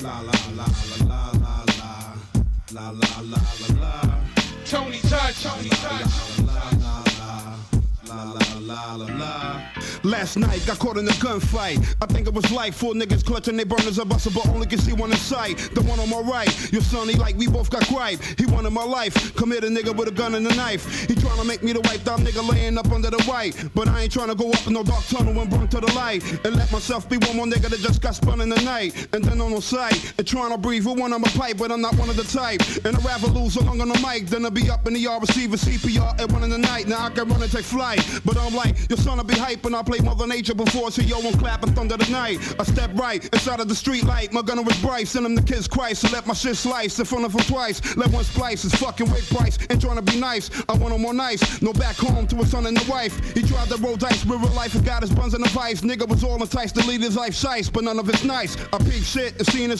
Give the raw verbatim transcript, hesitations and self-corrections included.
La la la la la la la. La la la la la. Tony Touch, Tony Touch. La la la la la la la la. Last night, got caught in a gunfight. I think it was like four niggas clutching they burners a bustle, but only can see one in sight. The one on my right, your son, he like, we both got gripe. He wanted my life, come here the nigga with a gun and a knife. He tryna make me the white dog nigga laying up under the white. But I ain't tryna go up in no dark tunnel and burn to the light. And let myself be one more nigga that just got spun in the night. And then on the sight, and tryna breathe with one on my pipe, but I'm not one of the type. And I'd rather lose along on the mic than to be up in the yard receiving C P R at one in the night. Now I can run and take flight. But I'm like, your son will be hype and I play Mother Nature before, so yo won't clap and thunder the night. I step right inside of the street light, my gunner was bright, send him the kids Christ, so let my shit slice in front of him twice. Let one splice, his fucking wig price, ain't trying to be nice, I want him more nice, no back home to his son and the wife. He tried to roll dice with real life and got his buns in the vice. Nigga was all enticed to lead his life shice, but none of it's nice. I peep shit and seen his